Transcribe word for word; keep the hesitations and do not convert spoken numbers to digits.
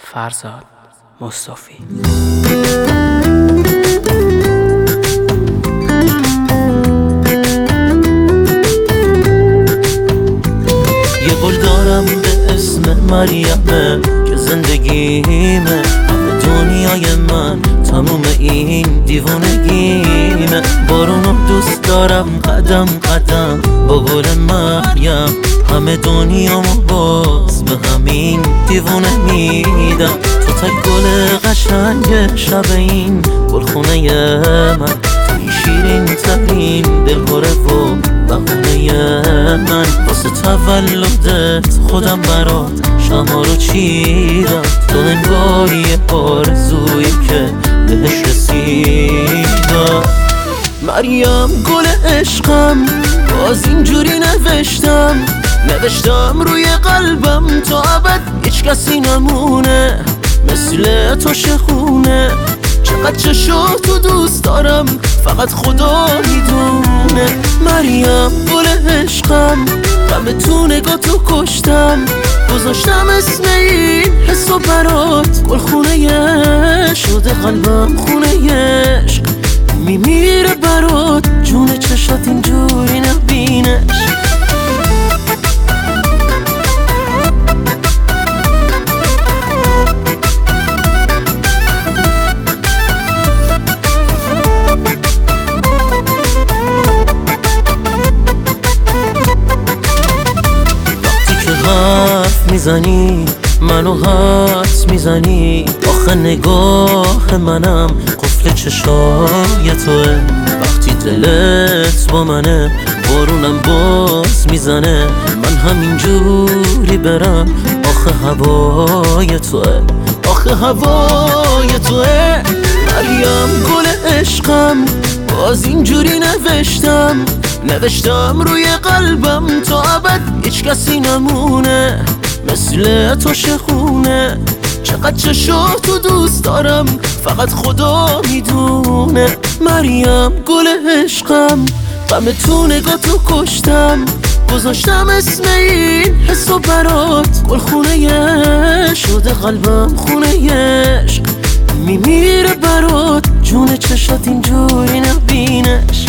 فرزاد مصطفی. یه گل دارم به اسم مریمه که زندگیمه، همه دنیای من تموم این دیوانگیمه. بارونو دوست دارم قدم قدم با گل مریم، همه دنیامو باز به همین دیوانه میدم. تو تا گل قشنگ شب این گلخونه من، توی شیرین ترین دلهوره و بهونه من. واسه تولدت خودم برات شما رو چیدم، تو انگاری آرزویی که بهش رسیدم. مریم گل عشقم، باز اینجوری نوشتم نوشتم روی قلبم تا ابد هیچ کسی نمونه مثل تو شخونه. چقدر چشو تو دوست دارم فقط خدا میدونه. مریم گل عشقم، غم تو نگاه تو کشتم، گذاشتم اسم این حسو برات گلخونه شده قلبم خونه عشق. میمیره برات جون چشات اینجوری نبینش. حرف میزنی منو حدس میزنی، آخه نگاه منم قفل چشای توه. وقتی دلت با منه بارونم باز میزنه، من همینجوری برم آخه هوای توه، آخه هوای توه. مریم گل عشقم، باز اینجوری نوشتم نوشتم روی قلبم تا ابد هیچ کسی نمونه مثل تو شخونه. چقدر چشو تو دوست دارم فقط خدا میدونه. مریم گل عشقم، غم تو نگاه تو کشتم، گذاشتم اسم این حسو برات گلخونه شده قلبم خونه عشق. میمیره برات جون چشات اینجوری نبینش.